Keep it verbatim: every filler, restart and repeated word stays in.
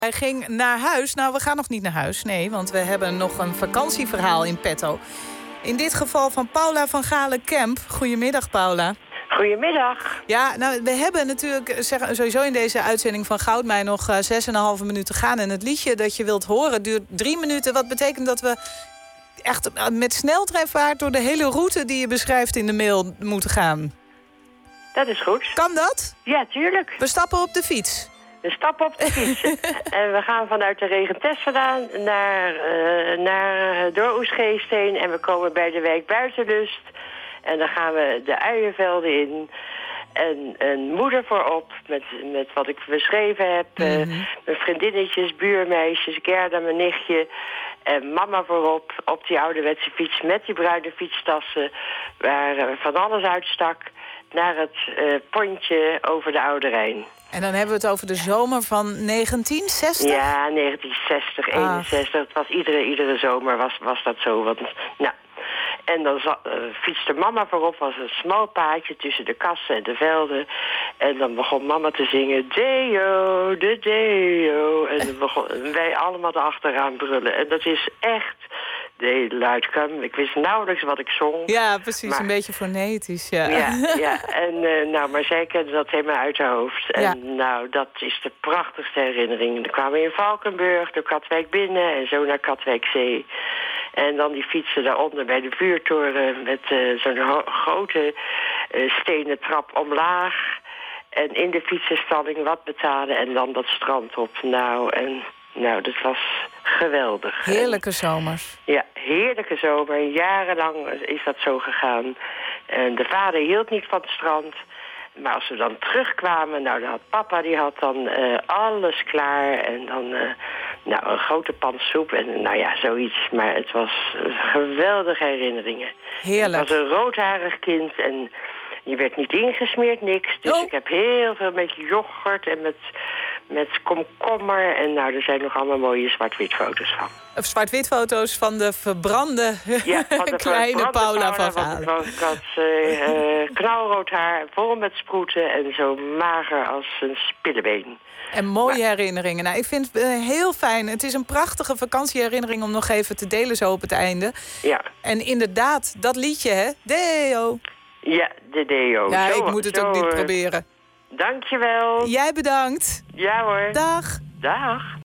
Hij ging naar huis. Nou, we gaan nog niet naar huis. Nee, want we hebben nog een vakantieverhaal in petto. In dit geval van Paula van Galen-Kemp. Goedemiddag, Paula. Goedemiddag. Ja, nou, we hebben natuurlijk zeg, sowieso in deze uitzending van Goudmijn nog uh, zes en een halve minuut te gaan. En het liedje dat je wilt horen duurt drie minuten. Wat betekent dat we echt met sneltreinvaart door de hele route die je beschrijft in de mail moeten gaan. Dat is goed. Kan dat? Ja, tuurlijk. We stappen op de fiets. We stappen op de fiets. En we gaan vanuit de Regentes vandaan naar, uh, naar door Oesgeest heen. En we komen bij de wijk Buitenlust. En dan gaan we de uienvelden in. En een moeder voorop met, met wat ik beschreven heb. Mm-hmm. uh, mijn vriendinnetjes, buurmeisjes, Gerda, mijn nichtje. En mama voorop op die ouderwetse fiets met die bruine fietstassen. Waar uh, van alles uitstak. Naar het uh, pontje over de Oude Rijn. En dan hebben we het over de zomer van negentien zestig? Ja, negentien zestig, eenenzestig. Het was iedere, iedere zomer was, was dat zo. Want, nou. En dan uh, fietste mama voorop, was een smal paadje tussen de kassen en de velden. En dan begon mama te zingen, Deo, de Deo. En dan begon wij allemaal erachteraan brullen. En dat is echt... De luidkum. Ik wist nauwelijks wat ik zong. Ja, precies. Maar, een beetje fonetisch, ja. Ja, ja. En, uh, nou, maar zij kende dat helemaal uit haar hoofd. En ja. Nou, dat is de prachtigste herinnering. Dan kwamen we in Valkenburg, door Katwijk binnen en zo naar Katwijkzee. En dan die fietsen daaronder bij de vuurtoren met uh, zo'n ho- grote uh, stenen trap omlaag. En in de fietsenstalling wat betalen en dan dat strand op. Nou, en... Nou, dat was geweldig. Heerlijke zomers. Ja, heerlijke zomer. Jarenlang is dat zo gegaan. En de vader hield niet van het strand. Maar als we dan terugkwamen, nou, dan had papa die had dan uh, alles klaar. En dan uh, nou, een grote pan soep en nou ja, zoiets. Maar het was uh, geweldige herinneringen. Heerlijk. Ik was een roodharig kind en je werd niet ingesmeerd, niks. Dus oh. Ik heb heel veel met yoghurt en met... Met komkommer. En nou, er zijn nog allemaal mooie zwart-wit foto's van. Of zwart-wit foto's van de verbrande ja, van de kleine verbrande Paula van Galen. Want ik had uh, uh, knalrood haar, vol met sproeten en zo mager als een spillebeen. En mooie maar... herinneringen. Nou, ik vind het uh, heel fijn. Het is een prachtige vakantieherinnering om nog even te delen zo op het einde. Ja. En inderdaad, dat liedje, hè? Deo. Ja, de Deo. Ja, zo, ik moet het zo, ook niet uh, proberen. Dankjewel. Jij bedankt. Ja hoor. Dag. Dag.